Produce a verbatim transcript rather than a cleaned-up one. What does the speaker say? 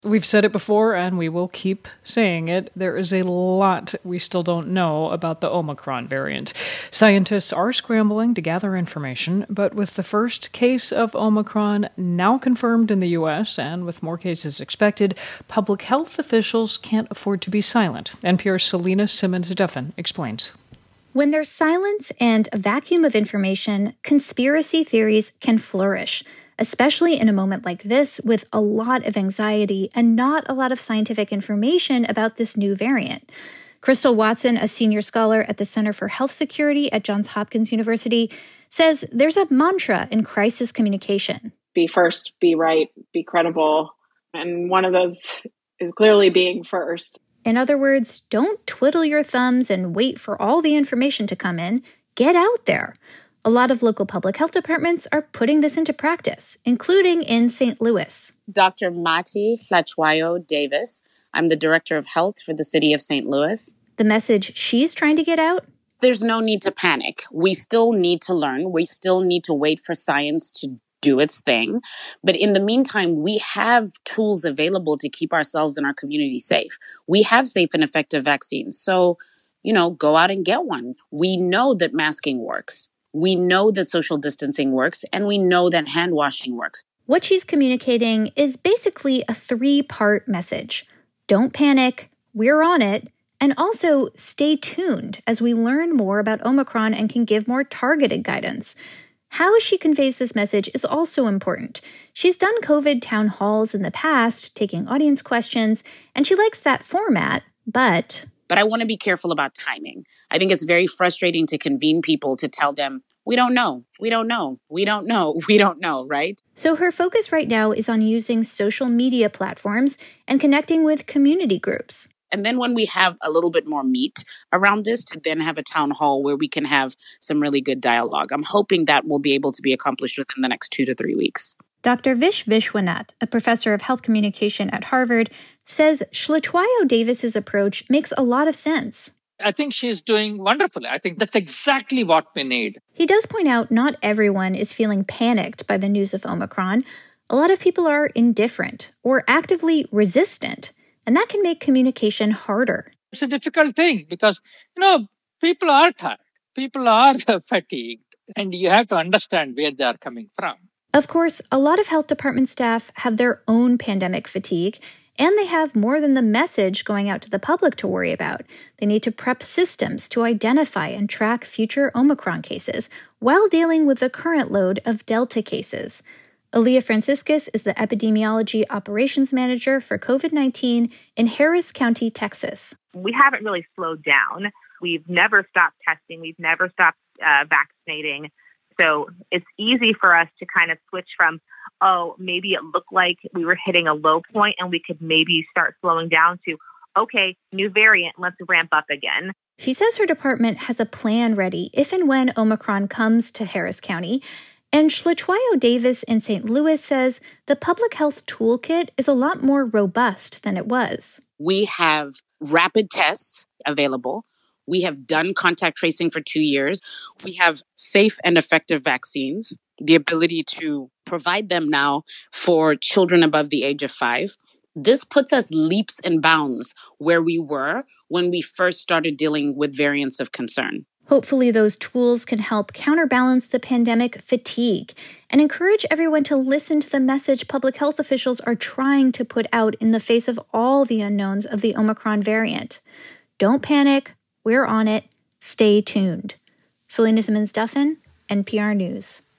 We've said it before, and we will keep saying it. There is a lot we still don't know about the Omicron variant. Scientists are scrambling to gather information, but with the first case of Omicron now confirmed in the U S and with more cases expected, public health officials can't afford to be silent. N P R's Selena Simmons-Duffin explains. When there's silence and a vacuum of information, conspiracy theories can flourish, especially in a moment like this with a lot of anxiety and not a lot of scientific information about this new variant. Crystal Watson, a senior scholar at the Center for Health Security at Johns Hopkins University, says there's a mantra in crisis communication. Be first, be right, be credible. And one of those is clearly being first. In other words, don't twiddle your thumbs and wait for all the information to come in. Get out there. A lot of local public health departments are putting this into practice, including in Saint Louis. Doctor Mati Hlatchwayo Davis. I'm the director of health for the city of Saint Louis. The message she's trying to get out? There's no need to panic. We still need to learn. We still need to wait for science to do its thing. But in the meantime, we have tools available to keep ourselves and our community safe. We have safe and effective vaccines. So, you know, go out and get one. We know that masking works. We know that social distancing works, and we know that hand washing works. What she's communicating is basically a three-part message. Don't panic, we're on it, and also stay tuned as we learn more about Omicron and can give more targeted guidance. How she conveys this message is also important. She's done COVID town halls in the past, taking audience questions, and she likes that format, but... But I want to be careful about timing. I think it's very frustrating to convene people to tell them, we don't know, we don't know, we don't know, we don't know, right? So her focus right now is on using social media platforms and connecting with community groups. And then when we have a little bit more meat around this, to then have a town hall where we can have some really good dialogue. I'm hoping that will be able to be accomplished within the next two to three weeks. Doctor Vish Vishwanath, a professor of health communication at Harvard, says Hlatchwayo Davis's approach makes a lot of sense. I think she's doing wonderfully. I think that's exactly what we need. He does point out not everyone is feeling panicked by the news of Omicron. A lot of people are indifferent or actively resistant, and that can make communication harder. It's a difficult thing because, you know, people are tired. People are fatigued, and you have to understand where they are coming from. Of course, a lot of health department staff have their own pandemic fatigue, and they have more than the message going out to the public to worry about. They need to prep systems to identify and track future Omicron cases while dealing with the current load of Delta cases. Aaliyah Franciscus is the Epidemiology Operations Manager for COVID nineteen in Harris County, Texas. We haven't really slowed down. We've never stopped testing. We've never stopped uh, vaccinating. So it's easy for us to kind of switch from, oh, maybe it looked like we were hitting a low point and we could maybe start slowing down to, okay, new variant, let's ramp up again. She says her department has a plan ready if and when Omicron comes to Harris County. And Hlatchwayo Davis in Saint Louis says the public health toolkit is a lot more robust than it was. We have rapid tests available. We have done contact tracing for two years. We have safe and effective vaccines, the ability to provide them now for children above the age of five. This puts us leaps and bounds where we were when we first started dealing with variants of concern. Hopefully those tools can help counterbalance the pandemic fatigue and encourage everyone to listen to the message public health officials are trying to put out in the face of all the unknowns of the Omicron variant. Don't panic. We're on it. Stay tuned. Selena Simmons-Duffin, N P R News.